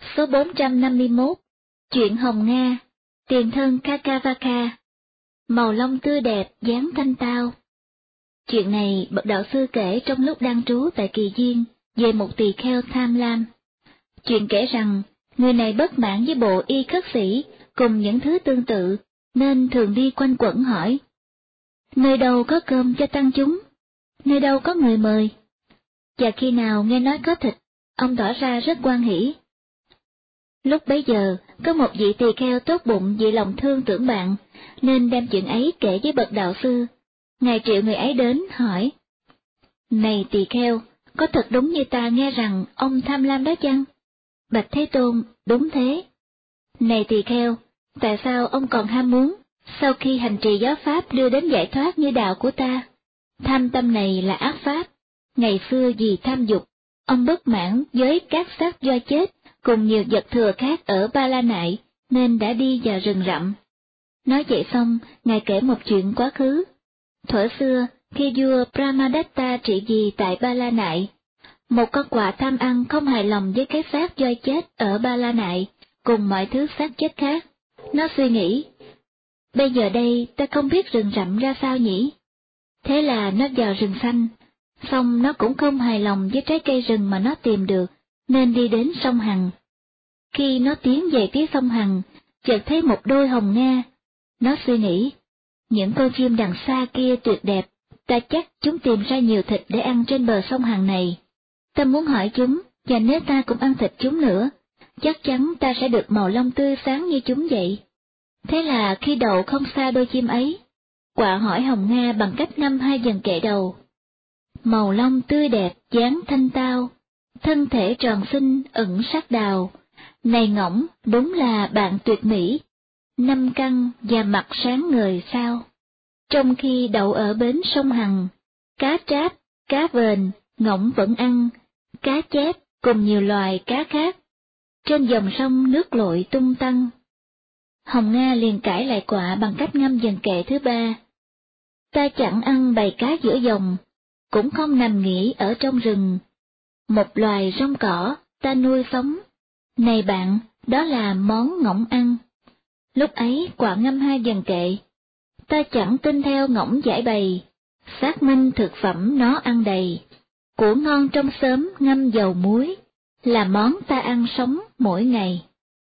Số 451, chuyện Hồng Nga, tiền thân Kakavaka, màu lông tươi đẹp, dáng thanh tao. Chuyện này bậc đạo sư kể trong lúc đang trú tại Kỳ Duyên về một tỳ kheo tham lam. Chuyện kể rằng, người này bất mãn với bộ y khất sĩ cùng những thứ tương tự, nên thường đi quanh quẩn hỏi: nơi đâu có cơm cho tăng chúng? Nơi đâu có người mời? Và khi nào nghe nói có thịt, ông tỏ ra rất hoan hỉ. Lúc bấy giờ, có một vị tỳ kheo tốt bụng vì lòng thương tưởng bạn, nên đem chuyện ấy kể với bậc đạo sư. Ngài triệu người ấy đến, hỏi: này tỳ kheo, có thật đúng như ta nghe rằng ông tham lam đó chăng? Bạch Thế Tôn, đúng thế. Này tỳ kheo, tại sao ông còn ham muốn, sau khi hành trì giáo pháp đưa đến giải thoát như đạo của ta? Tham tâm này là ác pháp. Ngày xưa vì tham dục, ông bất mãn với các xác do chết cùng nhiều vật thừa khác ở Ba La Nại, nên đã đi vào rừng rậm. Nói vậy xong, Ngài kể một chuyện quá khứ. Thuở xưa, khi vua Brahmadatta trị vì tại Ba La Nại, một con quạ tham ăn không hài lòng với cái xác voi chết ở Ba La Nại, cùng mọi thứ xác chết khác. Nó suy nghĩ, bây giờ đây ta không biết rừng rậm ra sao nhỉ? Thế là nó vào rừng xanh, xong nó cũng không hài lòng với trái cây rừng mà nó tìm được, nên đi đến sông Hằng. Khi nó tiến về phía sông Hằng, chợt thấy một đôi hồng nga. Nó suy nghĩ, những con chim đằng xa kia tuyệt đẹp, ta chắc chúng tìm ra nhiều thịt để ăn trên bờ sông Hằng này. Ta muốn hỏi chúng, và nếu ta cũng ăn thịt chúng nữa, chắc chắn ta sẽ được màu lông tươi sáng như chúng vậy. Thế là khi đậu không xa đôi chim ấy, quạ hỏi hồng nga bằng cách ngâm hai dần kệ đầu. Màu lông tươi đẹp, dáng thanh tao, thân thể tròn xinh ẩn sắc đào, này ngỗng đúng là bạn tuyệt mỹ, năm căn và mặt sáng ngời sao. Trong khi đậu ở bến sông Hằng, cá tráp, cá vền, ngỗng vẫn ăn, cá chép cùng nhiều loài cá khác. Trên dòng sông nước lội tung tăng. Hồng Nga liền cãi lại quạ bằng cách ngâm dần kệ thứ ba. Ta chẳng ăn bầy cá giữa dòng, cũng không nằm nghỉ ở trong rừng. Một loài rong cỏ, ta nuôi sống. Này bạn, đó là món ngỗng ăn. Lúc ấy quạ ngâm hai dần kệ. Ta chẳng tin theo ngỗng giải bày, xác minh thực phẩm nó ăn đầy. Của ngon trong xóm ngâm dầu muối, là món ta ăn sống mỗi ngày.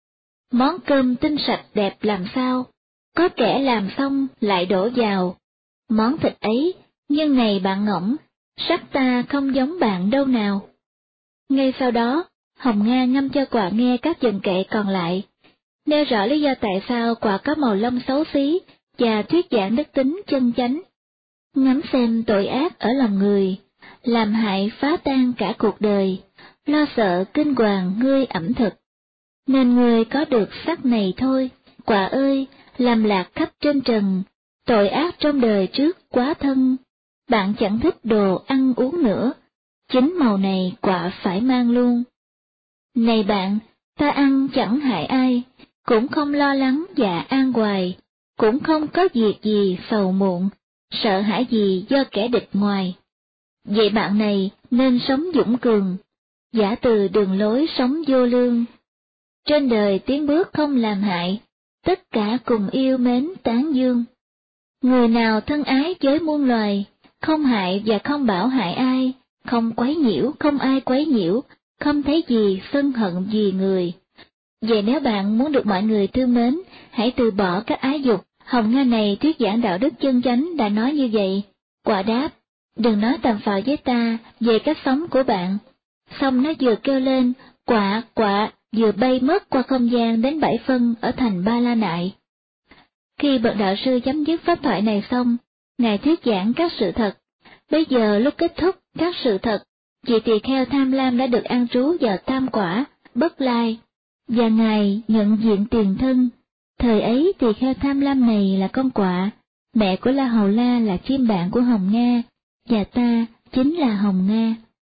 Món cơm tinh sạch đẹp làm sao, có kẻ làm xong lại đổ vào. Món thịt ấy, nhưng này bạn ngỗng, sắc ta không giống bạn đâu nào. Ngay sau đó, Hồng Nga ngâm cho quạ nghe các dần kệ còn lại, nêu rõ lý do tại sao quạ có màu lông xấu xí và thuyết giảng đức tính chân chánh. Ngắm xem tội ác ở lòng người, làm hại phá tan cả cuộc đời, lo sợ kinh hoàng ngươi ẩm thực. Nên ngươi có được sắc này thôi, quạ ơi, làm lạc khắp trên trần, tội ác trong đời trước quá thân, bạn chẳng thích đồ ăn uống nữa, chính màu này quạ phải mang luôn. Này bạn, ta ăn chẳng hại ai, cũng không lo lắng và an hoài, cũng không có việc gì sầu muộn, sợ hãi gì do kẻ địch ngoài. Vậy bạn này nên sống dũng cường, giả từ đường lối sống vô lương. Trên đời tiến bước không làm hại, tất cả cùng yêu mến tán dương. Người nào thân ái với muôn loài, không hại và không bảo hại ai, không quấy nhiễu, không ai quấy nhiễu, không thấy gì sân hận vì người. Vậy nếu bạn muốn được mọi người thương mến, hãy từ bỏ các ái dục. Hồng Nga này thuyết giảng đạo đức chân chánh đã nói như vậy. Quạ đáp, đừng nói tầm phào với ta về cách sống của bạn. Xong nó vừa kêu lên, quạ, quạ, vừa bay mất qua không gian đến 7 phân ở thành Ba La Nại. Khi bậc đạo sư chấm dứt pháp thoại này xong, Ngài thuyết giảng các sự thật. Bây giờ lúc kết thúc các sự thật, vị tỳ kheo tham lam đã được an trú vào tam quả, bất lai, và Ngài nhận diện tiền thân. Thời ấy tỳ kheo tham lam này là con quạ, mẹ của La Hầu La là chim bạn của Hồng Nga, và ta chính là Hồng Nga.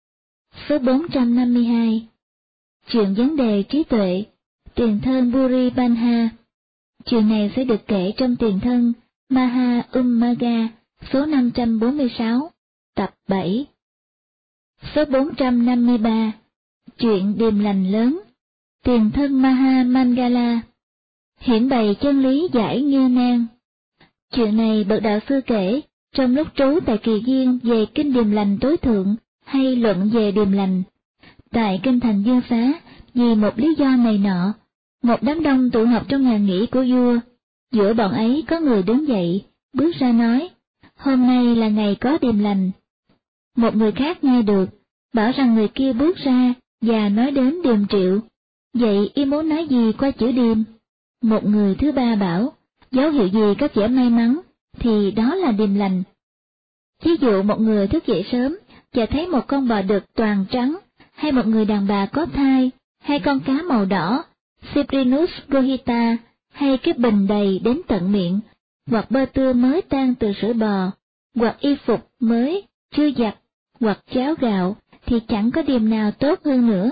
Số 452. Chuyện vấn đề trí tuệ, tiền thân Buri Banha. Chuyện này sẽ được kể trong tiền thân Maha Ummaga, số 546, tập 7. Số 453. Chuyện điềm lành lớn, tiền thân Maha Mangala, hiển bày chân lý giải nghi nan. Chuyện này bậc đạo sư kể trong lúc trú tại Kỳ Viên về kinh Điềm Lành tối thượng hay luận về Điềm Lành. Tại kinh thành Dương Xá, vì một lý do này nọ, một đám đông tụ họp trong nhà nghỉ của vua. Giữa bọn ấy có người đứng dậy, bước ra nói, hôm nay là ngày có điềm lành. Một người khác nghe được, bảo rằng người kia bước ra và nói đến điềm triệu. Vậy y muốn nói gì qua chữ điềm? Một người thứ ba bảo, dấu hiệu gì có vẻ may mắn, thì đó là điềm lành. Ví dụ một người thức dậy sớm và thấy một con bò đực toàn trắng, hay một người đàn bà có thai, hay con cá màu đỏ, Cyprinus rohita, hay cái bình đầy đến tận miệng, hoặc bơ tưa mới tan từ sữa bò, hoặc y phục mới, chưa giặt, hoặc cháo gạo, thì chẳng có điềm nào tốt hơn nữa.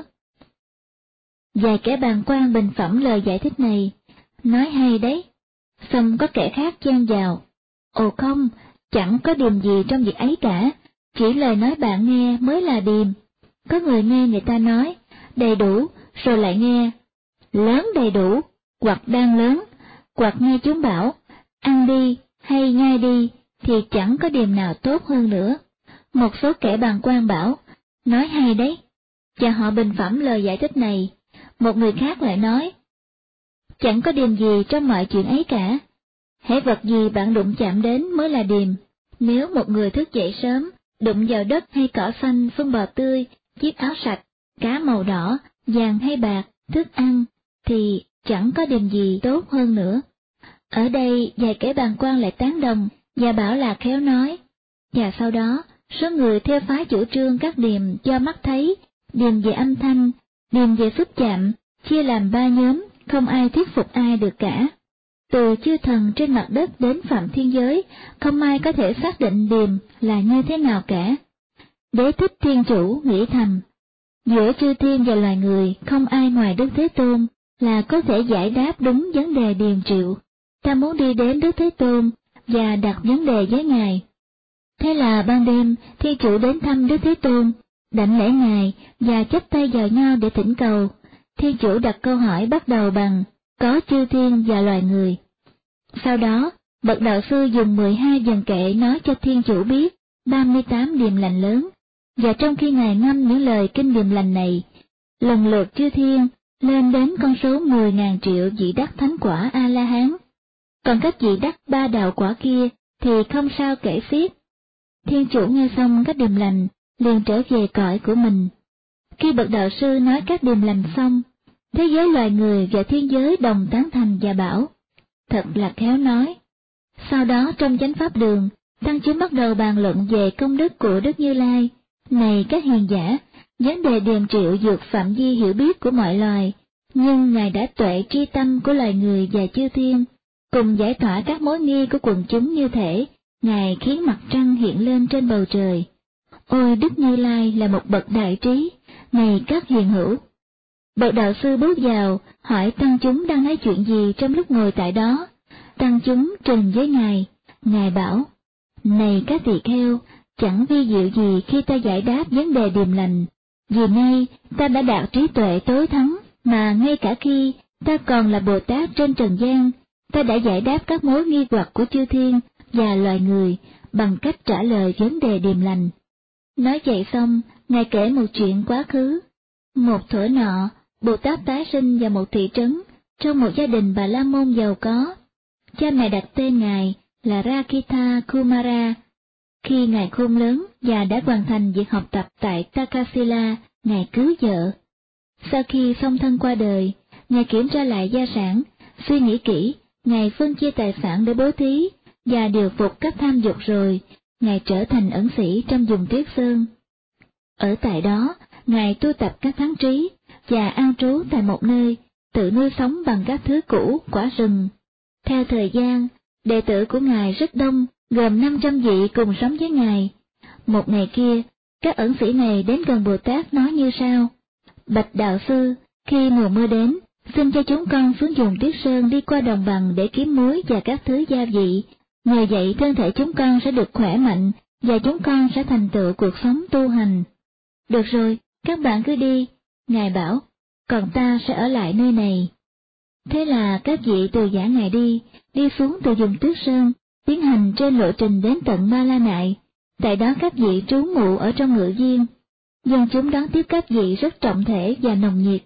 Vài kẻ bàng quan bình phẩm lời giải thích này, nói hay đấy. Xong có kẻ khác chen vào, ồ không, chẳng có điềm gì trong việc ấy cả, chỉ lời nói bạn nghe mới là điềm. Có người nghe người ta nói, đầy đủ, rồi lại nghe, lớn đầy đủ, hoặc đang lớn, hoặc nghe chúng bảo, ăn đi, hay nhai đi, thì chẳng có điềm nào tốt hơn nữa. Một số kẻ bàng quan bảo, nói hay đấy, và họ bình phẩm lời giải thích này. Một người khác lại nói, chẳng có điềm gì trong mọi chuyện ấy cả, hễ vật gì bạn đụng chạm đến mới là điềm. Nếu một người thức dậy sớm, đụng vào đất hay cỏ xanh, phân bò tươi, chiếc áo sạch, cá màu đỏ, vàng hay bạc, thức ăn, thì chẳng có điềm gì tốt hơn nữa. Ở đây vài kẻ bàng quan lại tán đồng và bảo là khéo nói. Và sau đó, số người theo phái chủ trương các điềm do mắt thấy, điềm về âm thanh, điềm về xúc chạm, chia làm ba nhóm, không ai thuyết phục ai được cả. Từ chư thần trên mặt đất đến phạm thiên giới, không ai có thể xác định điềm là như thế nào cả. Đế thích thiên chủ nghĩ thầm, giữa chư thiên và loài người không ai ngoài Đức Thế Tôn là có thể giải đáp đúng vấn đề điềm triệu. Ta muốn đi đến Đức Thế Tôn và đặt vấn đề với Ngài. Thế là ban đêm, thiên chủ đến thăm Đức Thế Tôn, đảnh lễ Ngài và chắp tay vào nhau để thỉnh cầu. Thiên chủ đặt câu hỏi bắt đầu bằng, có chư thiên và loài người. Sau đó, bậc đạo sư dùng 12 vần kệ nói cho thiên chủ biết 38 điềm lành lớn, và trong khi Ngài ngâm những lời kinh điềm lành này, lần lượt chư thiên lên đến con số 10.000 triệu vị đắc thánh quả A-la-hán. Còn các vị đắc ba đạo quả kia thì không sao kể xiết. Thiên chủ nghe xong các điềm lành, liền trở về cõi của mình. Khi bậc đạo sư nói các điềm lành xong, thế giới loài người và thiên giới đồng tán thành và bảo, thật là khéo nói. Sau đó trong chánh pháp đường, tăng chúng bắt đầu bàn luận về công đức của Đức Như Lai. Này các hiền giả, vấn đề điềm triệu vượt phạm vi hiểu biết của mọi loài, nhưng Ngài đã tuệ tri tâm của loài người và chư thiên, cùng giải tỏa các mối nghi của quần chúng như thể Ngài khiến mặt trăng hiện lên trên bầu trời. Ôi Đức Như Lai là một bậc đại trí, này các hiền hữu. Bậc đạo sư bước vào, hỏi tăng chúng đang nói chuyện gì trong lúc ngồi tại đó. Tăng chúng trình với Ngài, Ngài bảo, này các tỳ kheo, chẳng vi diệu gì khi ta giải đáp vấn đề điềm lành, vì nay ta đã đạt trí tuệ tối thắng, mà ngay cả khi ta còn là Bồ Tát trên trần gian, ta đã giải đáp các mối nghi hoặc của chư thiên và loài người bằng cách trả lời vấn đề điềm lành. Nói vậy xong, Ngài kể một chuyện quá khứ. Một thuở nọ, Bồ Tát tái sinh vào một thị trấn, trong một gia đình Bà La Môn giàu có. Cha mẹ đặt tên Ngài là Rakita Kumara. Khi Ngài khôn lớn và đã hoàn thành việc học tập tại Takasila, Ngài cưới vợ. Sau khi song thân qua đời, Ngài kiểm tra lại gia sản, suy nghĩ kỹ, Ngài phân chia tài sản để bố thí, và điều phục các tham dục rồi, Ngài trở thành ẩn sĩ trong vùng Tuyết Sơn. Ở tại đó, Ngài tu tập các thắng trí, và an trú tại một nơi, tự nuôi sống bằng các thứ củ, quả rừng. Theo thời gian, đệ tử của Ngài rất đông, gồm 500 vị cùng sống với Ngài. Một ngày kia, các ẩn sĩ này đến gần Bồ Tát nói như sau: Bạch đạo sư, khi mùa mưa đến, xin cho chúng con xuống vùng Tuyết Sơn đi qua đồng bằng để kiếm muối và các thứ gia vị. Nhờ vậy thân thể chúng con sẽ được khỏe mạnh, và chúng con sẽ thành tựu cuộc sống tu hành. Được rồi, các bạn cứ đi. Ngài bảo, còn ta sẽ ở lại nơi này. Thế là các vị từ giả ngài đi xuống từ vùng Tuyết Sơn, tiến hành trên lộ trình đến tận Ma La Nại. Tại đó các vị trú ngụ ở trong ngự viên, dân chúng đón tiếp các vị rất trọng thể và nồng nhiệt.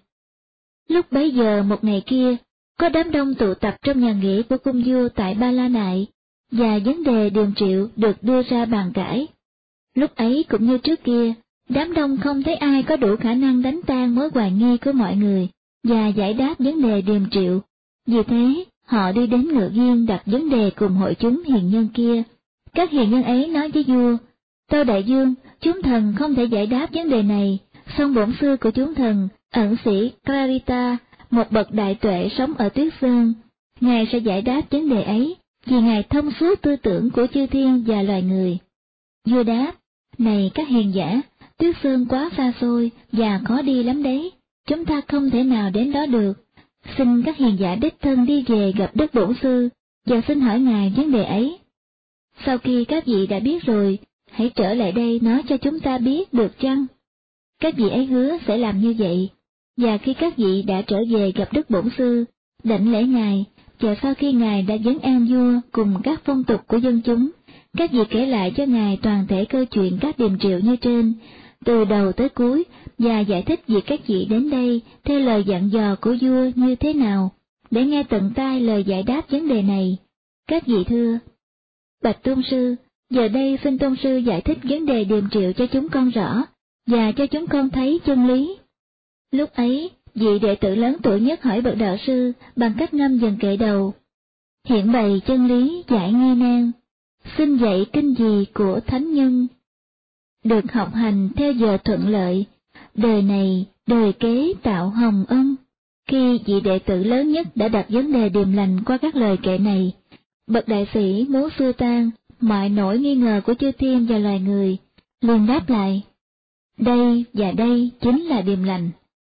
Lúc bấy giờ một ngày kia, có đám đông tụ tập trong nhà nghỉ của cung vua tại Ba La Nại, và vấn đề điềm triệu được đưa ra bàn cãi. Lúc ấy cũng như trước kia, đám đông không thấy ai có đủ khả năng đánh tan mối hoài nghi của mọi người và giải đáp vấn đề điềm triệu. Vì thế, họ đi đến ngự viên đặt vấn đề cùng hội chúng hiền nhân kia. Các hiền nhân ấy nói với vua: Tâu đại vương, chúng thần không thể giải đáp vấn đề này, song bổn sư của chúng thần, ẩn sĩ Clarita, một bậc đại tuệ sống ở Tuyết Sơn, ngài sẽ giải đáp vấn đề ấy, vì ngài thông suốt tư tưởng của chư thiên và loài người. Vua đáp: Này các hiền giả, Tuyết Sơn quá xa xôi và khó đi lắm đấy, chúng ta không thể nào đến đó được. Xin các hiền giả đích thân đi về gặp Đức Bổn Sư, và xin hỏi ngài vấn đề ấy. Sau khi các vị đã biết rồi, hãy trở lại đây nói cho chúng ta biết được chăng? Các vị ấy hứa sẽ làm như vậy, và khi các vị đã trở về gặp Đức Bổn Sư, đảnh lễ ngài, và sau khi ngài đã vấn an vua cùng các phong tục của dân chúng, các vị kể lại cho ngài toàn thể câu chuyện các điềm triệu như trên, từ đầu tới cuối, và giải thích việc các vị đến đây theo lời dặn dò của vua như thế nào, để nghe tận tai lời giải đáp vấn đề này. Các vị thưa: Bạch Tôn Sư, giờ đây xin Tôn Sư giải thích vấn đề điềm triệu cho chúng con rõ, và cho chúng con thấy chân lý. Lúc ấy, vị đệ tử lớn tuổi nhất hỏi bậc đạo sư bằng cách ngâm dần kệ đầu: Hiện bày chân lý giải nghi nan, xin dạy kinh gì của thánh nhân. Được học hành theo giờ thuận lợi, đời này đời kế tạo hồng ân. Khi vị đệ tử lớn nhất đã đặt vấn đề điềm lành qua các lời kệ này, bậc đại sĩ muốn xua tan mọi nỗi nghi ngờ của chư thiên và loài người, liền đáp lại: Đây và đây chính là điềm lành.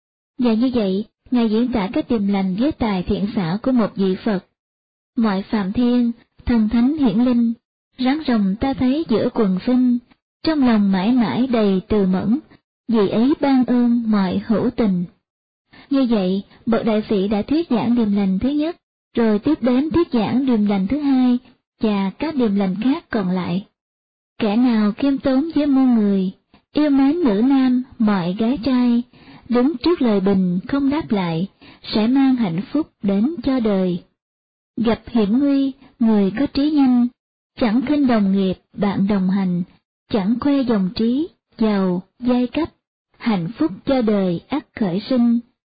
Và như vậy, ngài diễn tả các điềm lành với tài thiện xảo của một vị Phật. Mọi phạm thiên, thần thánh hiển linh, rắn rồng ta thấy giữa quần sinh, trong lòng mãi mãi đầy từ mẫn, vì ấy ban ơn mọi hữu tình. Như vậy, bậc đại sĩ đã thuyết giảng điềm lành thứ nhất, rồi tiếp đến thuyết giảng điềm lành thứ hai, và các điềm lành khác còn lại. Kẻ nào khiêm tốn với muôn người, yêu mến nữ nam, mọi gái trai, đứng trước lời bình không đáp lại, sẽ mang hạnh phúc đến cho đời. Gặp hiểm nguy, người có trí nhanh, chẳng khinh đồng nghiệp, bạn đồng hành, chẳng khoe dòng trí, giàu, giai cấp, hạnh phúc cho đời ắt khởi sinh.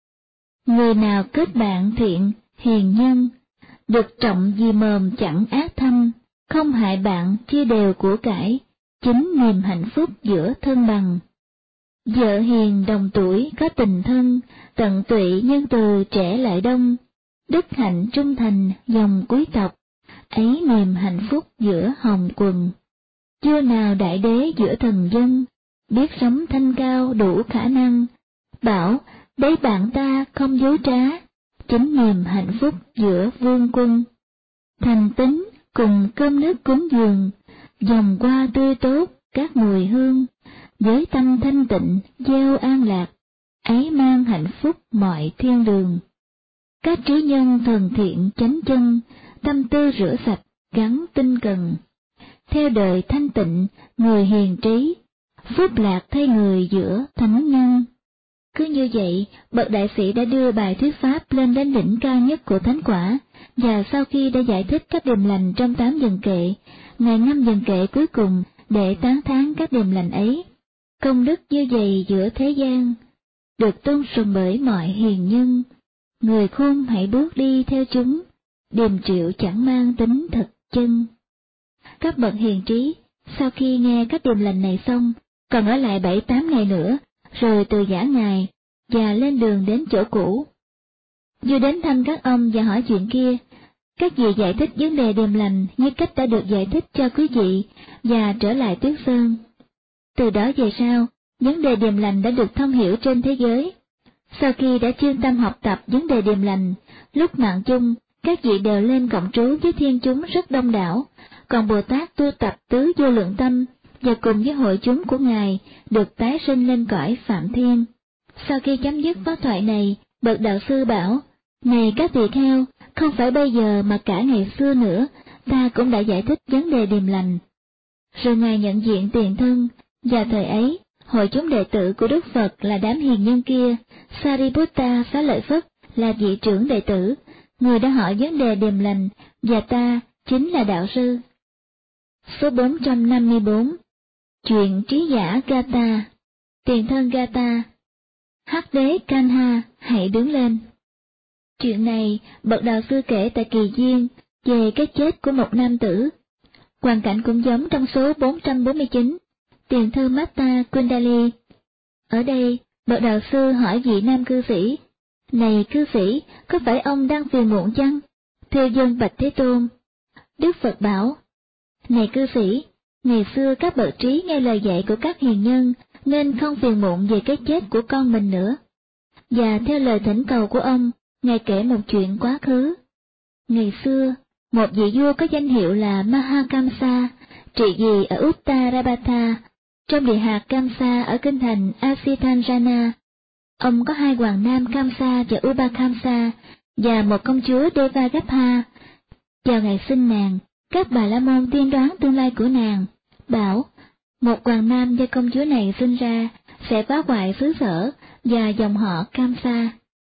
Người nào kết bạn thiện, hiền nhân, được trọng vì mồm chẳng ác thâm, không hại bạn chia đều của cải, chính niềm hạnh phúc giữa thân bằng. Vợ hiền đồng tuổi có tình thân, tận tụy nhân từ trẻ lại đông, đức hạnh trung thành dòng quý tộc, ấy niềm hạnh phúc giữa hồng quần. Vua nào đại đế giữa thần dân, biết sống thanh cao đủ khả năng, bảo đấy bạn ta không dối trá, chính niềm hạnh phúc giữa vương quân. Thành tín cùng cơm nước cúng dường, dòng hoa tươi tốt các mùi hương, với tâm thanh tịnh gieo an lạc, ấy mang hạnh phúc mọi thiên đường. Các trí nhân thần thiện chánh chân, tâm tư rửa sạch gắn tinh cần, theo đời thanh tịnh người hiền trí, phúc lạc thay người giữa thánh nhân. Cứ như vậy, bậc đại sĩ đã đưa bài thuyết pháp lên đến đỉnh cao nhất của thánh quả, và sau khi đã giải thích các điềm lành trong 8 dần kệ, ngài ngâm dần kệ cuối cùng để tán thán các điềm lành ấy. Công đức như vậy giữa thế gian, được tôn sùng bởi mọi hiền nhân, người khôn hãy bước đi theo chúng, điềm triệu chẳng mang tính thực chân. Các bậc hiền trí, sau khi nghe các điềm lành này xong, còn ở lại 7-8 ngày nữa, rồi từ giã ngài, và lên đường đến chỗ cũ. Vua đến thăm các ông và hỏi chuyện kia, các vị giải thích vấn đề điềm lành như cách đã được giải thích cho quý vị, và trở lại Tuyết Sơn. Từ đó về sau, vấn đề điềm lành đã được thông hiểu trên thế giới. Sau khi đã chuyên tâm học tập vấn đề điềm lành, lúc mạng chung, các vị đều lên cộng trú với thiên chúng rất đông đảo, còn Bồ Tát tu tập tứ vô lượng tâm, và cùng với hội chúng của Ngài được tái sinh lên cõi Phạm Thiên. Sau khi chấm dứt pháp thoại này, bậc đạo sư bảo, này các tỳ kheo, không phải bây giờ mà cả ngày xưa nữa, ta cũng đã giải thích vấn đề điềm lành. Rồi Ngài nhận diện tiền thân, và thời ấy, hội chúng đệ tử của Đức Phật là đám hiền nhân kia, Sariputta Xá Lợi Phất là vị trưởng đệ tử, người đã hỏi vấn đề điềm lành, và ta chính là đạo sư. Số 454. Chuyện trí giả Gata. Tiền thân Gata. Hắc đế Kanha, hãy đứng lên. Chuyện này, bậc đạo sư kể tại Kỳ Duyên về cái chết của một nam tử. Hoàn cảnh cũng giống trong số 449, tiền thư Mata Kundali. Ở đây, bậc đạo sư hỏi vị nam cư sĩ, này cư sĩ, có phải ông đang phiền muộn chăng? Thưa dân bạch Thế Tôn. Đức Phật bảo, này cư sĩ, ngày xưa các bậc trí nghe lời dạy của các hiền nhân, nên không phiền muộn về cái chết của con mình nữa. Và theo lời thỉnh cầu của ông, Ngài kể một chuyện quá khứ. Ngày xưa, một vị vua có danh hiệu là Mahakamsa, trị vì ở Uttarapatha, trong địa hạt Kamsa ở kinh thành Asithanjana. Ông có hai hoàng nam Kamsa và Ubakamsa, và một công chúa Devagapha. Vào ngày sinh nàng, các bà la môn tiên đoán tương lai của nàng, bảo, một hoàng nam do công chúa này sinh ra, sẽ phá hoại xứ sở và dòng họ Kamsa.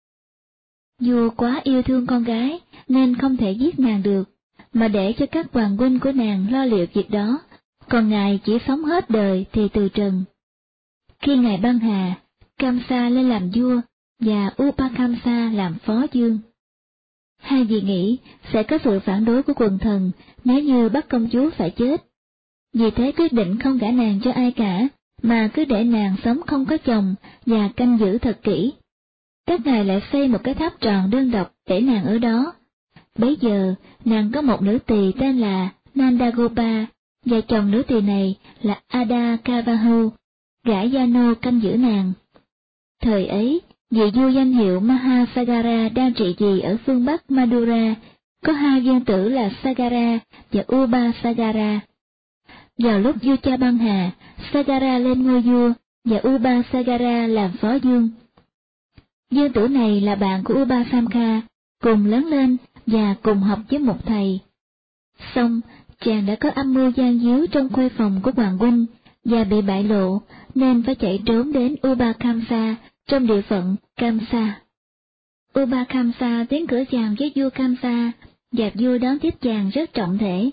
Vua quá yêu thương con gái, nên không thể giết nàng được, mà để cho các hoàng huynh của nàng lo liệu việc đó, còn Ngài chỉ sống hết đời thì từ trần. Khi Ngài băng hà, Kamsa lên làm vua, và Upakamsa làm phó vương. Hai vị nghĩ sẽ có sự phản đối của quần thần nếu như bắt công chúa phải chết. Vì thế quyết định không gả nàng cho ai cả, mà cứ để nàng sống không có chồng và canh giữ thật kỹ. Các ngài lại xây một cái tháp tròn đơn độc để nàng ở đó. Bấy giờ, nàng có một nữ tỳ tên là Nandagopa, và chồng nữ tỳ này là Adakavahu, gã gia nô canh giữ nàng. Thời ấy, vị vua danh hiệu Mahasagara đang trị vì ở phương Bắc Madura, có hai vương tử là Sagara và Ubasagara. Vào lúc vua cha băng hà, Sagara lên ngôi vua, và Ubasagara làm phó vương. Vương tử này là bạn của Ubasamkha, cùng lớn lên và cùng học với một thầy. Xong, chàng đã có âm mưu gian díu trong khuê phòng của hoàng huynh, và bị bại lộ, nên phải chạy trốn đến Ubakamsa, trong địa phận Kamsa. Ubakamsa tiến cử chàng với vua Kamsa, và vua đón tiếp chàng rất trọng thể.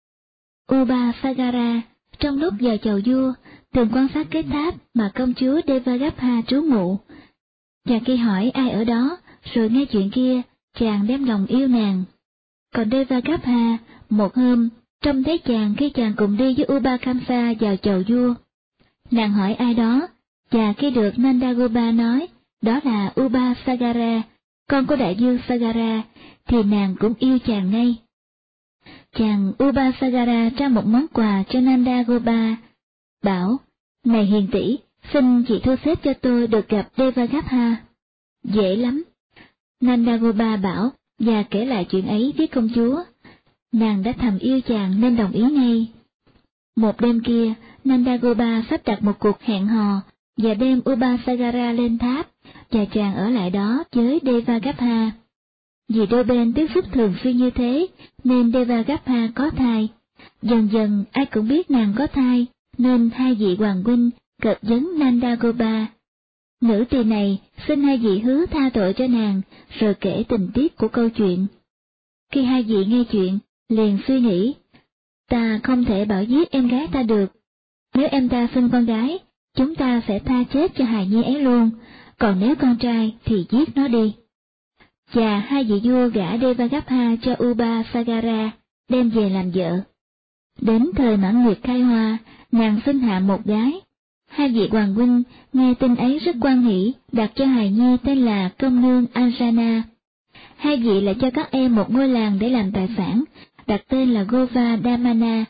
Ubasagara, trong lúc giờ chầu vua, thường quan sát cái tháp mà công chúa Devagapha trú ngụ. Và khi hỏi ai ở đó, rồi nghe chuyện kia, chàng đem lòng yêu nàng. Còn Devagapha, một hôm, trông thấy chàng khi chàng cùng đi với Ubakamsa vào chầu vua. Nàng hỏi ai đó, và khi được Nandagopa nói, đó là Ubasagara, con của đại vương Sagara, thì nàng cũng yêu chàng ngay. Chàng Ubasagara trao một món quà cho Nandagopa, bảo, này hiền tỷ, xin chị thu xếp cho tôi được gặp Devagapha. Dễ lắm. Nandagopa bảo, và kể lại chuyện ấy với công chúa. Nàng đã thầm yêu chàng nên đồng ý ngay. Một đêm kia, Nandagopa sắp đặt một cuộc hẹn hò, và đem Ubasagara lên tháp, và chàng ở lại đó với Devagapha. Vì đôi bên tiếp xúc thường xuyên như thế, nên Devagapha có thai. Dần dần ai cũng biết nàng có thai, nên hai vị hoàng huynh cợt vấn Nandagopa. Nữ tỳ này xin hai vị hứa tha tội cho nàng, rồi kể tình tiết của câu chuyện. Khi hai vị nghe chuyện, liền suy nghĩ, ta không thể bảo giết em gái ta được. Nếu em ta sinh con gái, chúng ta sẽ tha chết cho hài nhi ấy luôn, còn nếu con trai thì giết nó đi. Và hai vị vua gả Devagapha cho Ubasagara, đem về làm vợ. Đến thời mãn nguyệt khai hoa, nàng sinh hạ một gái. Hai vị hoàng huynh nghe tin ấy rất hoan hỷ, đặt cho hài nhi tên là công nương Anjana. Hai vị lại cho các em một ngôi làng để làm tài sản, đặt tên là Govardhamana.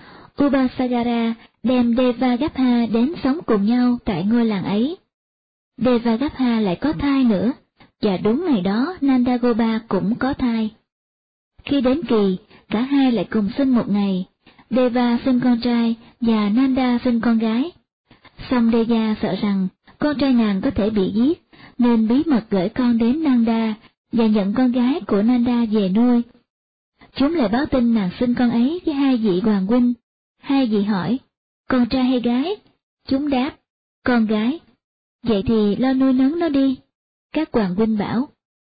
Ubasagara đem Devagapha đến sống cùng nhau tại ngôi làng ấy. Devagapha lại có thai nữa, và đúng ngày đó Nandagopa cũng có thai. Khi đến kỳ, cả hai lại cùng sinh một ngày. Deva sinh con trai và Nanda sinh con gái. Song Deva sợ rằng con trai nàng có thể bị giết, nên bí mật gửi con đến Nanda và nhận con gái của Nanda về nuôi. Chúng lại báo tin nàng sinh con ấy với hai vị hoàng huynh. Hai vị hỏi, con trai hay gái? Chúng đáp, con gái. Vậy thì lo nuôi nấng nó đi. Các hoàng huynh bảo.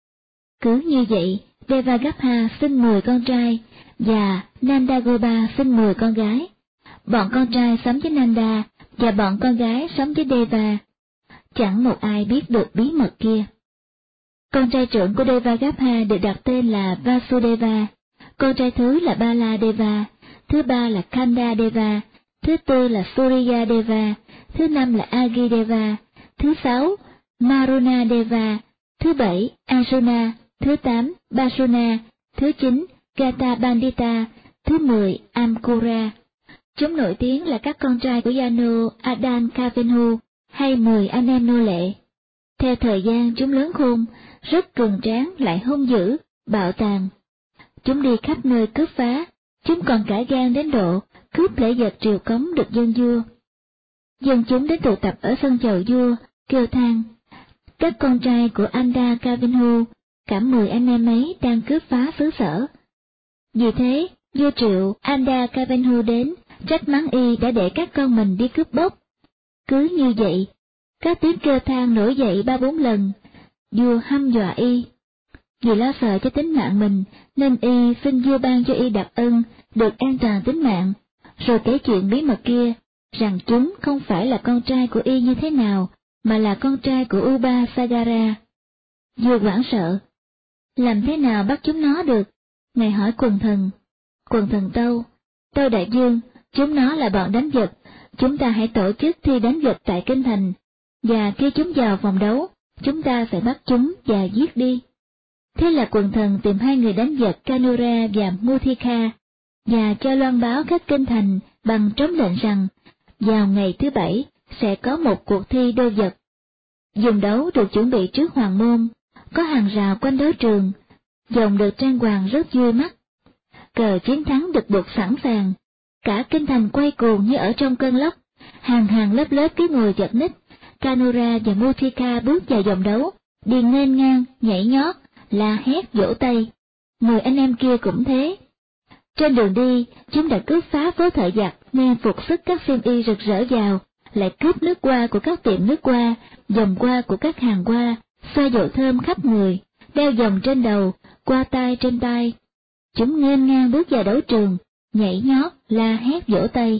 Cứ như vậy, Devagapha sinh 10 con trai, và Nandagopa sinh 10 con gái. Bọn con trai sống với Nanda, và bọn con gái sống với Deva. Chẳng một ai biết được bí mật kia. Con trai trưởng của Devagapha được đặt tên là Vasudeva, con trai thứ là Baladeva, thứ ba là Kandadeva, thứ tư là Suryadeva, thứ năm là Agideva, thứ sáu Marunadeva, thứ bảy Arjuna, thứ 8 Basuna, thứ 9 Gata Bandita, thứ 10 Amkura. Chúng nổi tiếng là các con trai của Yano Adan Kavenhu, hay 10 anh em nô lệ. Theo thời gian chúng lớn khôn, rất cường tráng lại hung dữ, bạo tàn. Chúng đi khắp nơi cướp phá, chúng còn cả gan đến độ cướp lễ vật triều cống được dân vua. Dân chúng đến tụ tập ở sân chầu vua, kêu than. Các con trai của Anda Kavenhu, cả 10 anh em ấy đang cướp phá xứ sở. Vì thế, vua triệu Anda Kavenhu đến, trách mắng y đã để các con mình đi cướp bóc. Cứ như vậy, các tiếng kêu than nổi dậy 3-4 lần, vua hăm dọa y. Vì lo sợ cho tính mạng mình, nên y xin vua ban cho y đặc ân, được an toàn tính mạng, rồi kể chuyện bí mật kia, rằng chúng không phải là con trai của y như thế nào, mà là con trai của Uba Sagara. Vua hoảng sợ. Làm thế nào bắt chúng nó được? Ngài hỏi quần thần. Quần thần tâu đại dương, chúng nó là bọn đánh giặc, chúng ta hãy tổ chức thi đánh giặc tại kinh thành, và khi chúng vào vòng đấu, chúng ta phải bắt chúng và giết đi. Thế là quần thần tìm 2 người đánh giặc Kanura và Muthika, và cho loan báo các kinh thành bằng trống lệnh rằng, vào ngày thứ 7 sẽ có một cuộc thi đô vật. Vùng đấu được chuẩn bị trước hoàng môn, có hàng rào quanh đấu trường, dòng được trang hoàng rất vui mắt. Cờ chiến thắng được buộc sẵn sàng, cả kinh thành quay cuồng như ở trong cơn lốc, hàng hàng lớp lớp cứ ngồi chật ních. Kanura và Muthika bước vào vòng đấu, đi nghênh ngang, nhảy nhót, la hét vỗ tay. 10 anh em kia cũng thế. Trên đường đi, chúng đã cướp phá phố thợ giặc, nên phục sức các xiêm y rực rỡ vào, lại cướp nước hoa của các tiệm nước hoa, vòng hoa của các hàng hoa, xoa dầu thơm khắp người, đeo vòng trên đầu, qua tai trên tai. Chúng nghênh ngang bước vào đấu trường, nhảy nhót, la hét vỗ tay.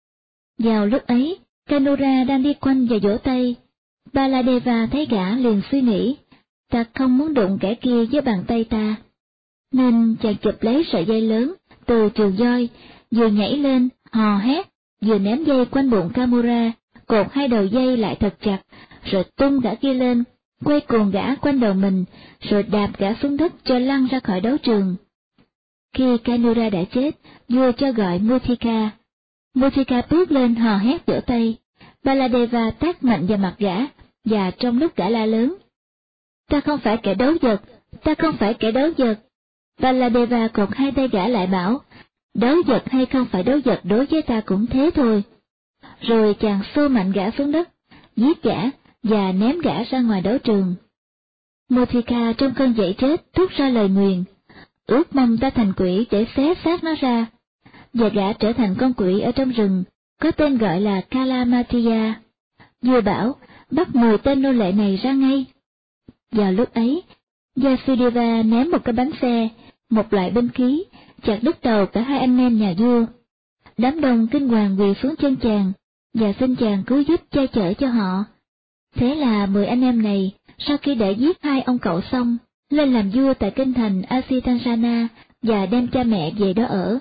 Vào lúc ấy, Kanura đang đi quanh và vỗ tay. Baladeva thấy gã liền suy nghĩ, ta không muốn đụng kẻ kia với bàn tay ta. Nên chàng chụp lấy sợi dây lớn từ trường voi, vừa nhảy lên, hò hét, vừa ném dây quanh bụng Kamura, cột 2 đầu dây lại thật chặt, rồi tung gã kia lên, quay cuồng gã quanh đầu mình, rồi đạp gã xuống đất cho lăn ra khỏi đấu trường. Khi Kanura đã chết, vua cho gọi Muthika. Muthika bước lên hò hét vỗ tay. Baladeva tát mạnh vào mặt gã, và trong lúc gã la lớn, ta không phải kẻ đấu vật, ta không phải kẻ đấu vật. Baladeva cột 2 tay gã lại bảo, đấu vật hay không phải đấu vật đối với ta cũng thế thôi. Rồi chàng xô mạnh gã xuống đất, giết gã và ném gã ra ngoài đấu trường. Muthika trong cơn dậy chết thốt ra lời nguyền, ước mong ta thành quỷ để xé xác nó ra, và gã trở thành con quỷ ở trong rừng, có tên gọi là Kalamatiya. Vua bảo, bắt 10 tên nô lệ này ra ngay. Vào lúc ấy, Vasudeva ném một cái bánh xe, một loại binh khí, chặt đứt đầu cả 2 anh em nhà vua. Đám đông kinh hoàng quỳ xuống chân chàng, và xin chàng cứu giúp che chở cho họ. Thế là 10 anh em này, sau khi đã giết 2 ông cậu xong, lên làm vua tại kinh thành Asitansana và đem cha mẹ về đó ở.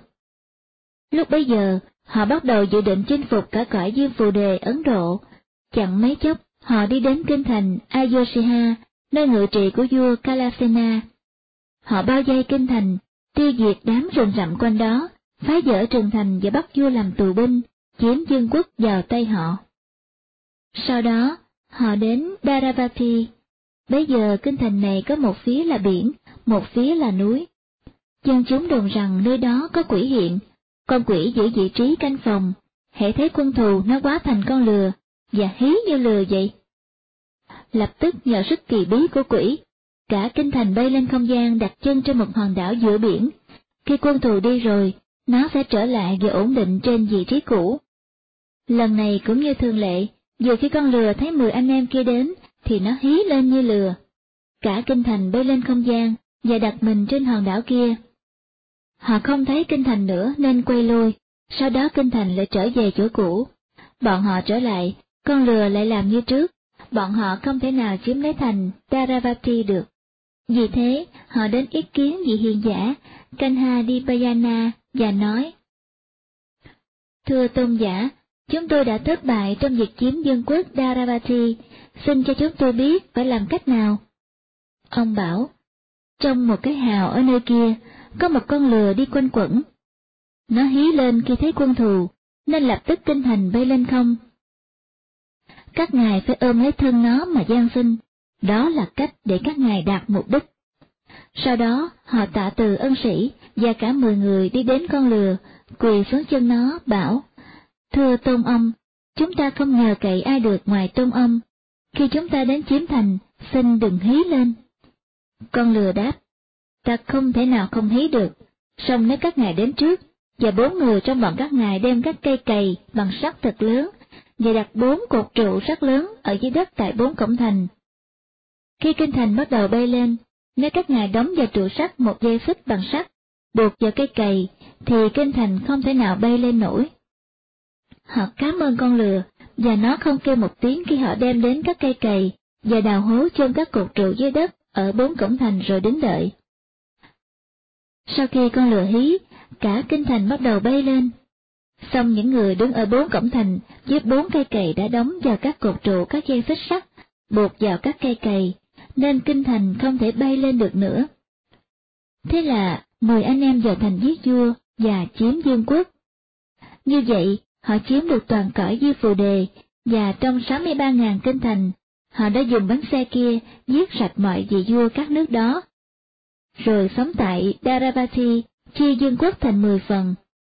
Lúc bấy giờ, họ bắt đầu dự định chinh phục cả cõi Dương Phù Đề Ấn Độ. Chẳng mấy chốc, họ đi đến kinh thành Ayodhya, nơi ngự trị của vua Kalasena. Họ bao vây kinh thành, tiêu diệt đám rừng rậm quanh đó, phá vỡ trường thành và bắt vua làm tù binh, chiếm vương quốc vào tay họ. Sau đó, họ đến Dharavati. Bây giờ kinh thành này có một phía là biển, một phía là núi. Dân chúng đồn rằng nơi đó có quỷ hiện, con quỷ giữ vị trí canh phòng, hễ thấy quân thù nó hóa thành con lừa, và hí như lừa vậy. lập tức nhờ sức kỳ bí của quỷ, cả kinh thành bay lên không gian đặt chân trên một hòn đảo giữa biển. Khi quân thù đi rồi, nó sẽ trở lại và ổn định trên vị trí cũ. Lần này cũng như thường lệ, vừa khi con lừa thấy 10 anh em kia đến, thì nó hí lên như lừa. Cả kinh thành bay lên không gian, và đặt mình trên hòn đảo kia. Họ không thấy kinh thành nữa nên quay lui, sau đó kinh thành lại trở về chỗ cũ. Bọn họ trở lại, con lừa lại làm như trước, bọn họ không thể nào chiếm lấy thành Taravati được. Vì thế, họ đến ý kiến vị hiền giả, Kanhadipayana, và nói: Thưa tôn giả, chúng tôi đã thất bại trong việc chiếm vương quốc Taravati, xin cho chúng tôi biết phải làm cách nào. Ông bảo: Trong một cái hào ở nơi kia, có một con lừa đi quanh quẩn. Nó hí lên khi thấy quân thù, nên lập tức kinh thành bay lên không. Các ngài phải ôm lấy thân nó mà van xin, đó là cách để các ngài đạt mục đích. Sau đó, họ tạ từ ân sĩ, và cả 10 người đi đến con lừa, quỳ xuống chân nó, bảo: Thưa tôn ông, chúng ta không nhờ cậy ai được ngoài tôn ông. Khi chúng ta đến chiếm thành, xin đừng hí lên. Con lừa đáp: Ta không thể nào không hí được, song nếu các ngài đến trước, và 4 người trong bọn các ngài đem các cây cày bằng sắt thật lớn, và đặt 4 cột trụ sắt lớn ở dưới đất tại 4 cổng thành. Khi kinh thành bắt đầu bay lên, nếu các ngài đóng vào trụ sắt một dây xích bằng sắt, buộc vào cây cày, thì kinh thành không thể nào bay lên nổi. Họ cảm ơn con lừa, và nó không kêu một tiếng khi họ đem đến các cây cày, và đào hố chôn các cột trụ dưới đất ở 4 cổng thành rồi đứng đợi. Sau khi con lừa hí, cả kinh thành bắt đầu bay lên. Xong những người đứng ở 4 cổng thành với 4 cây cày đã đóng vào các cột trụ các dây xích sắt, buộc vào các cây cày, nên kinh thành không thể bay lên được nữa. Thế là 10 anh em vào thành giết vua và chiếm vương quốc. Như vậy, họ chiếm được toàn cõi Di Phù Đề, và trong 63.000 kinh thành, họ đã dùng bánh xe kia giết sạch mọi vị vua các nước đó. Rồi sống tại Daravati, chia vương quốc thành 10 phần.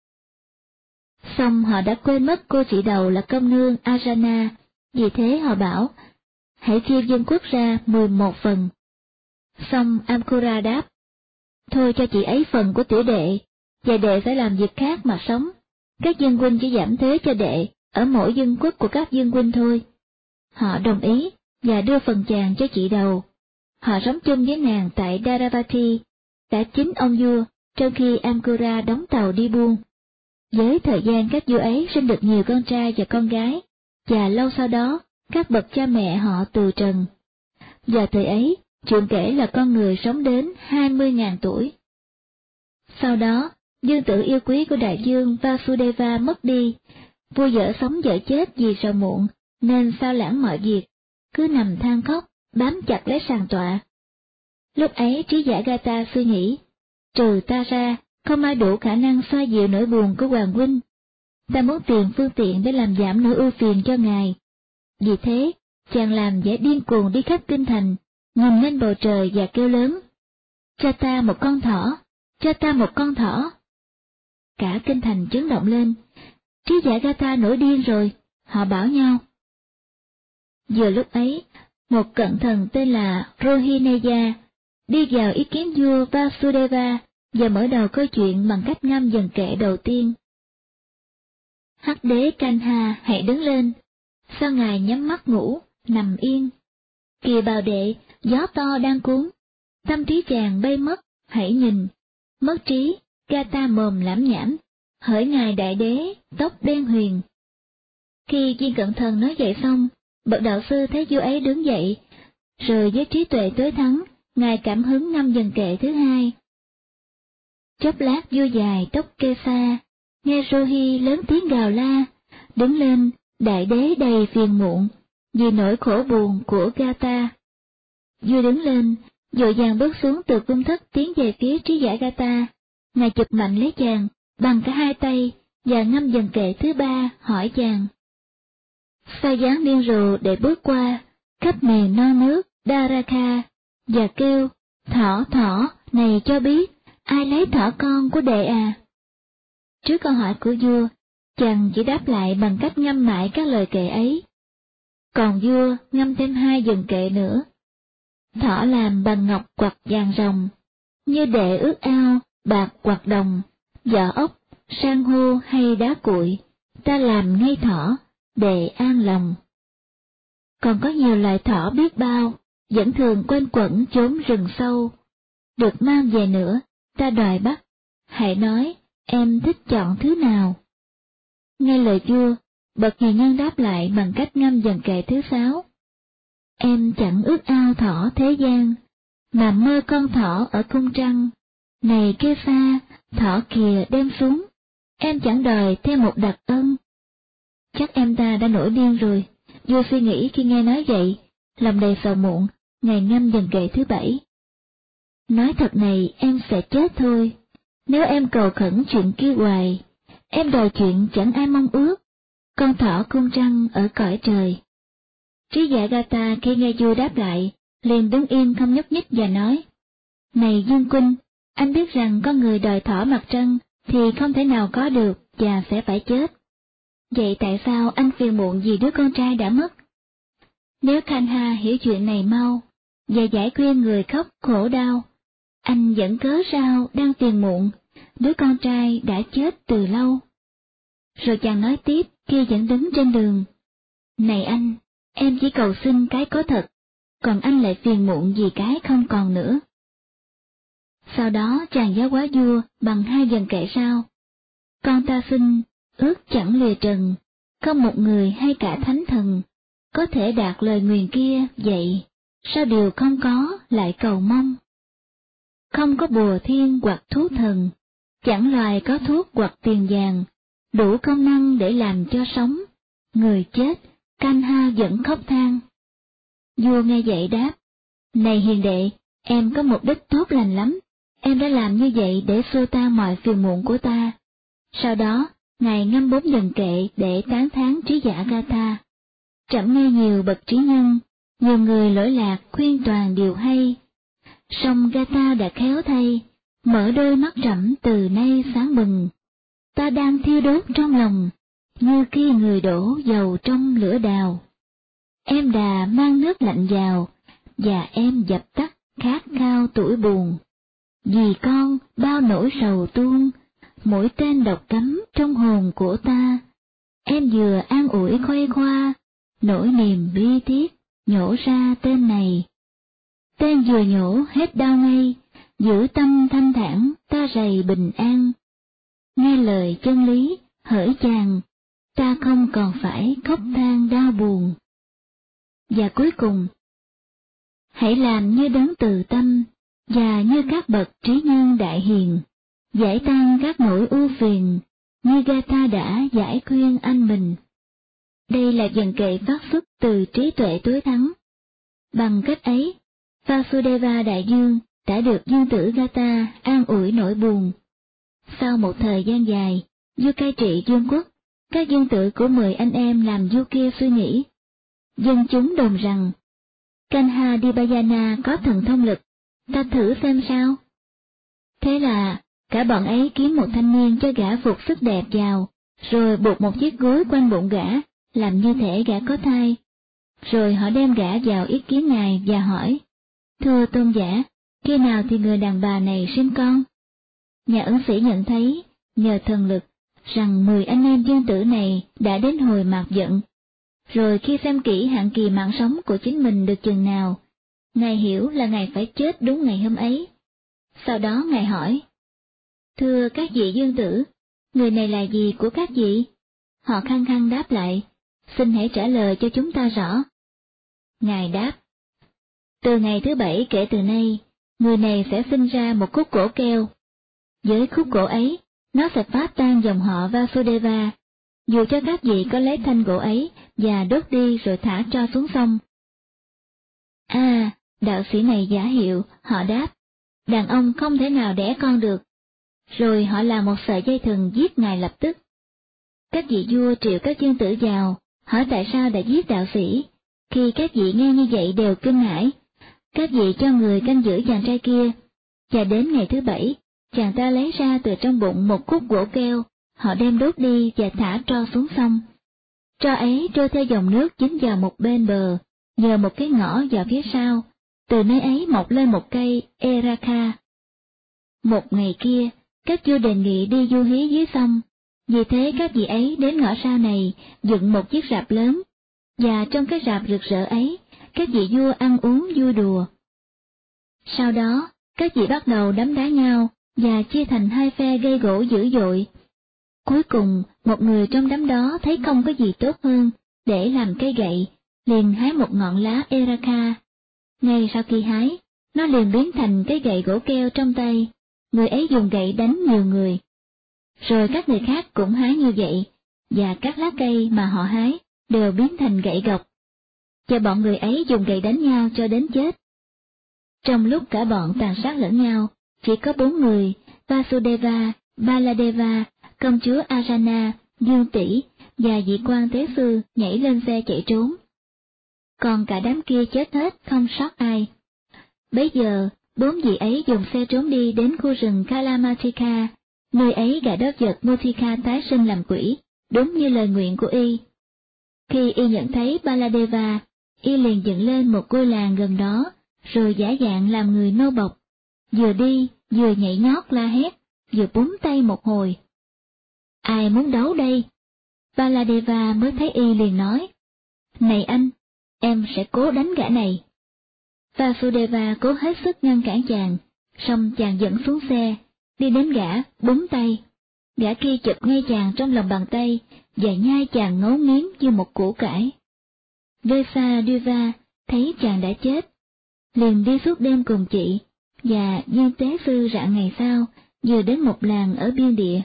Xong họ đã quên mất cô chị đầu là công nương Ajana, vì thế họ bảo: Hãy chia vương quốc ra 11 phần. Xong Amkura đáp: Thôi cho chị ấy phần của tiểu đệ, và đệ phải làm việc khác mà sống. Các vương huynh chỉ giảm thuế cho đệ ở mỗi vương quốc của các vương huynh thôi. Họ đồng ý, và đưa phần chàng cho chị đầu. Họ sống chung với nàng tại Daravati, đã 9 ông vua, trong khi Amkura đóng tàu đi buôn. Với thời gian các vua ấy sinh được nhiều con trai và con gái, và lâu sau đó, các bậc cha mẹ họ từ trần. Và thời ấy, chuyện kể là con người sống đến 20.000 tuổi. Sau đó, dương tử yêu quý của đại dương Vasudeva mất đi, vua vợ sống vợ chết vì sầu muộn, nên sao lãng mọi việc, cứ nằm than khóc, bám chặt lấy sàn tọa. Lúc ấy trí giả Gata suy nghĩ: Trừ ta ra, không ai đủ khả năng xoa dịu nỗi buồn của hoàng huynh. Ta muốn tìm phương tiện để làm giảm nỗi ưu phiền cho ngài. Vì thế, chàng làm vẻ điên cuồng đi khắp kinh thành, nhìn lên bầu trời và kêu lớn: Cho ta một con thỏ, cho ta một con thỏ. Cả kinh thành chấn động lên. Trí giả Gata nổi điên rồi, họ bảo nhau. Vừa lúc ấy, một cận thần tên là Rohineya đi vào ý kiến vua Vasudeva và mở đầu câu chuyện bằng cách ngâm dần kệ đầu tiên. Hắc đế Kanha, hãy đứng lên. Sao ngài nhắm mắt ngủ, nằm yên? Kìa bào đệ, gió to đang cuốn. Tâm trí chàng bay mất, hãy nhìn. Mất trí, Gata mồm lảm nhảm. Hỡi ngài đại đế, tóc đen huyền. Khi viên cận thần nói vậy xong, bậc đạo sư thấy vua ấy đứng dậy, rồi với trí tuệ tối thắng, ngài cảm hứng ngâm dần kệ thứ hai. Chốc lát vua dài tóc kê xa, nghe Rohi lớn tiếng gào la: Đứng lên, đại đế đầy phiền muộn, vì nỗi khổ buồn của Gata. Vua đứng lên, vội vàng bước xuống từ cung thất tiến về phía trí giả Gata. Ngài chụp mạnh lấy chàng bằng cả hai tay và ngâm dần kệ thứ ba, hỏi chàng: Sao dáng điên rồ để bước qua khắp miền non nước Dwaraka và kêu: Thỏ thỏ, này cho biết ai lấy thỏ con của đệ à? Trước câu hỏi của vua, chàng chỉ đáp lại bằng cách ngâm mãi các lời kệ ấy. Còn vua ngâm thêm 2 dần kệ nữa. Thỏ làm bằng ngọc hoặc vàng ròng, như đệ ước ao, bạc hoặc đồng, vỏ ốc, san hô hay đá cuội, ta làm ngay thỏ, để an lòng. Còn có nhiều loài thỏ biết bao, vẫn thường quanh quẩn chốn rừng sâu. Được mang về nữa, ta đòi bắt, hãy nói, em thích chọn thứ nào? Nghe lời vua, bậc hiền nhân đáp lại bằng cách ngâm dần kệ thứ 6. Em chẳng ước ao thỏ thế gian, mà mơ con thỏ ở cung trăng. Này kê pha, thỏ kìa đem súng, em chẳng đòi thêm một đặc ân. Chắc em ta đã nổi điên rồi, vua suy nghĩ khi nghe nói vậy, lòng đầy sầu muộn, ngài ngâm dần kệ thứ 7. Nói thật này em sẽ chết thôi, nếu em cầu khẩn chuyện kia hoài, em đòi chuyện chẳng ai mong ước, con thỏ cung trăng ở cõi trời. Trí giả Gata khi nghe vua đáp lại, liền đứng yên không nhúc nhích và nói, này Dương Quân, anh biết rằng con người đòi thỏ mặt trăng thì không thể nào có được và sẽ phải chết. Vậy tại sao anh phiền muộn vì đứa con trai đã mất? Nếu Kanha hiểu chuyện này mau, và giải khuyên người khóc khổ đau, anh vẫn cớ sao đang phiền muộn, đứa con trai đã chết từ lâu. Rồi chàng nói tiếp khi vẫn đứng trên đường, này anh, em chỉ cầu xin cái có thật, còn anh lại phiền muộn vì cái không còn nữa. Sau đó chàng giáo hóa vua bằng 2 dần kệ sau. Con ta xin, ước chẳng lìa trần, không một người hay cả thánh thần, có thể đạt lời nguyền kia, vậy, sao điều không có lại cầu mong? Không có bùa thiên hoặc thuốc thần, chẳng loài có thuốc hoặc tiền vàng, đủ công năng để làm cho sống, người chết, Kanha vẫn khóc than. Vua nghe vậy đáp, này hiền đệ, em có mục đích tốt lành lắm, em đã làm như vậy để xua tan mọi phiền muộn của ta. Sau đó, ngài ngâm 4 dần kệ để tán thán trí giả Gata. Trẫm nghe nhiều bậc trí nhân, nhiều người lỗi lạc khuyên toàn điều hay. Song Gata đã khéo thay, mở đôi mắt trẫm từ nay sáng bừng. Ta đang thiêu đốt trong lòng, như khi người đổ dầu trong lửa đào. Em đà mang nước lạnh vào, và em dập tắt khát khao tuổi buồn. Vì con bao nỗi sầu tuôn, mỗi tên độc cấm trong hồn của ta. Em vừa an ủi khoe khoa, nỗi niềm bi thiết, nhổ ra tên này. Tên vừa nhổ hết đau ngay, giữ tâm thanh thản, ta rầy bình an. Nghe lời chân lý, hỡi chàng, ta không còn phải khóc than đau buồn. Và cuối cùng, hãy làm như đấng từ tâm, và như các bậc trí nhân đại hiền, giải tan các nỗi ưu phiền, như Gata đã giải khuyên anh mình. Đây là dần kệ phát xuất từ trí tuệ tối thắng. Bằng cách ấy, Vasudeva Đại Dương đã được dương tử Gata an ủi nỗi buồn. Sau một thời gian dài, vua cai trị vương quốc, các dương tử của 10 anh em làm vua kia suy nghĩ. Dân chúng đồn rằng, Kanha Dipayana có thần thông lực, ta thử xem sao. Thế là, cả bọn ấy kiếm một thanh niên cho gã phục sức đẹp vào, rồi buộc một chiếc gối quanh bụng gã, làm như thể gã có thai. Rồi họ đem gã vào ý kiến ngài và hỏi, thưa tôn giả, khi nào thì người đàn bà này sinh con? Nhà ẩn sĩ nhận thấy, nhờ thần lực, rằng 10 anh em dương tử này đã đến hồi mạt giận. Rồi khi xem kỹ hạn kỳ mạng sống của chính mình được chừng nào, ngài hiểu là ngài phải chết đúng ngày hôm ấy. Sau đó ngài hỏi, thưa các vị dương tử, người này là gì của các vị? Họ khăng khăng đáp lại, xin hãy trả lời cho chúng ta rõ. Ngài đáp, từ ngày thứ 7 kể từ nay, người này sẽ sinh ra một khúc gỗ keo. Với khúc gỗ ấy, nó sẽ phá tan dòng họ Vasudeva, dù cho các vị có lấy thanh gỗ ấy và đốt đi rồi thả tro xuống sông. À, đạo sĩ này giả hiệu, họ đáp, đàn ông không thể nào đẻ con được. Rồi họ làm một sợi dây thừng giết ngài lập tức. Các vị vua triệu các dương tử vào, hỏi tại sao đã giết đạo sĩ. Khi các vị nghe như vậy đều kinh hãi, các vị cho người canh giữ chàng trai kia, và đến ngày thứ 7, chàng ta lấy ra từ trong bụng một khúc gỗ keo, họ đem đốt đi và thả tro xuống sông. Tro ấy trôi theo dòng nước dính vào một bên bờ, nhờ một cái ngõ vào phía sau, từ nơi ấy mọc lên một cây Eraka. Một ngày kia, các vua đề nghị đi du hí dưới sông, vì thế các vị ấy đến ngõ sau này dựng một chiếc rạp lớn, và trong cái rạp rực rỡ ấy, các vị vua ăn uống vui đùa. Sau đó, các vị bắt đầu đấm đá nhau, và chia thành hai phe gây gổ dữ dội. Cuối cùng, một người trong đám đó thấy không có gì tốt hơn để làm cây gậy, liền hái một ngọn lá Eraka. Ngay sau khi hái, nó liền biến thành cái gậy gỗ keo trong tay, người ấy dùng gậy đánh nhiều người. Rồi các người khác cũng hái như vậy, và các lá cây mà họ hái đều biến thành gậy gộc. Và bọn người ấy dùng gậy đánh nhau cho đến chết. Trong lúc cả bọn tàn sát lẫn nhau, chỉ có 4 người, Vasudeva, Baladeva, công chúa Arjuna, Dương Tỷ và vị quan tế sư nhảy lên xe chạy trốn. Còn cả đám kia chết hết, không sót ai. Bấy giờ, 4 vị ấy dùng xe trốn đi đến khu rừng Kalamatika, nơi ấy gã đốt vật Mothika tái sinh làm quỷ, đúng như lời nguyện của y. Khi y nhận thấy Baladeva, y liền dựng lên một ngôi làng gần đó, rồi giả dạng làm người nô bộc, vừa đi, vừa nhảy nhót la hét, vừa búng tay một hồi. Ai muốn đấu đây? Baladeva mới thấy y liền nói, này anh, em sẽ cố đánh gã này. Vasudeva cố hết sức ngăn cản chàng, song chàng dẫn xuống xe, đi đến gã, búng tay. Gã kia chụp ngay chàng trong lòng bàn tay, và nhai chàng ngấu nghiến như một củ cải. Vesadeva thấy chàng đã chết, liền đi suốt đêm cùng chị, và viên tế sư rạng ngày sau, vừa đến một làng ở biên địa.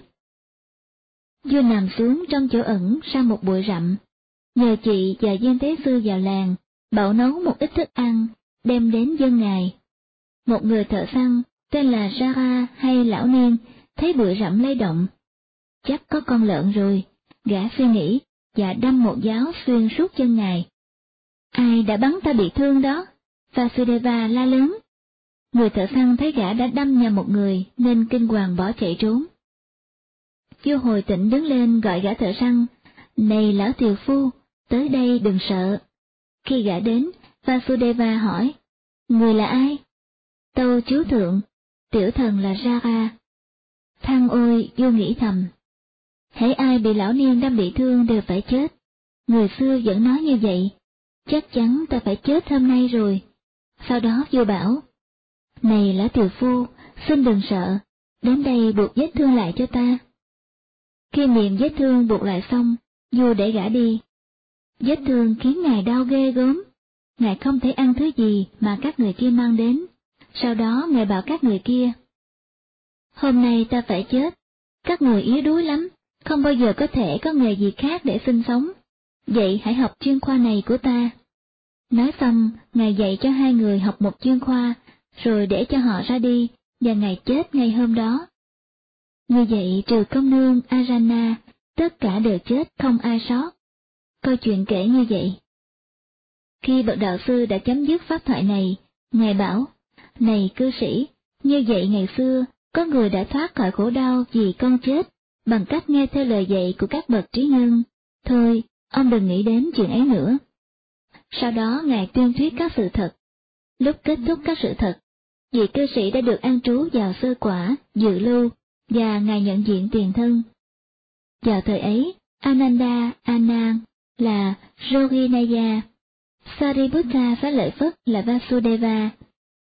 Vua nằm xuống trong chỗ ẩn sau một bụi rậm, nhờ chị và viên tế sư vào làng, bảo nấu một ít thức ăn, đem đến dân ngài. Một người thợ săn, tên là Jara hay Lão Niên, thấy bụi rậm lay động. Chắc có con lợn rồi, gã suy nghĩ, và đâm một giáo xuyên suốt chân ngài. Ai đã bắn ta bị thương đó? Vasudeva la lớn. Người thợ săn thấy gã đã đâm nhầm một người nên kinh hoàng bỏ chạy trốn. Vua hồi tỉnh đứng lên gọi gã thợ săn, này lão tiều phu, tới đây đừng sợ. Khi gã đến, Vasudeva hỏi, người là ai? Tâu chúa thượng, tiểu thần là Jara. Thăng ôi, vua nghĩ thầm. Hễ ai bị lão niên đâm bị thương đều phải chết. Người xưa vẫn nói như vậy, chắc chắn ta phải chết hôm nay rồi. Sau đó vua bảo, này lão tiều phu, xin đừng sợ, đến đây buộc vết thương lại cho ta. Khi miệng vết thương buộc lại xong, vua để gã đi. Vết thương khiến ngài đau ghê gớm, ngài không thể ăn thứ gì mà các người kia mang đến. Sau đó ngài bảo các người kia, hôm nay ta phải chết, các người yếu đuối lắm, không bao giờ có thể có nghề gì khác để sinh sống, vậy hãy học chuyên khoa này của ta. Nói xong, ngài dạy cho hai người học một chuyên khoa, rồi để cho họ ra đi, và ngài chết ngay hôm đó. Như vậy trừ công nương Arjuna, tất cả đều chết không ai sót. Câu chuyện kể như vậy. Khi bậc đạo sư đã chấm dứt pháp thoại này, ngài bảo, này cư sĩ, như vậy ngày xưa, có người đã thoát khỏi khổ đau vì con chết, bằng cách nghe theo lời dạy của các bậc trí nhân. Thôi, ông đừng nghĩ đến chuyện ấy nữa. Sau đó ngài tuyên thuyết các sự thật. Lúc kết thúc các sự thật, vị cư sĩ đã được an trú vào sơ quả, dự lưu, và ngài nhận diện tiền thân. Vào thời ấy, Ananda Anand là Yoginaya, Sariputta Xá Lợi Phất là Vasudeva,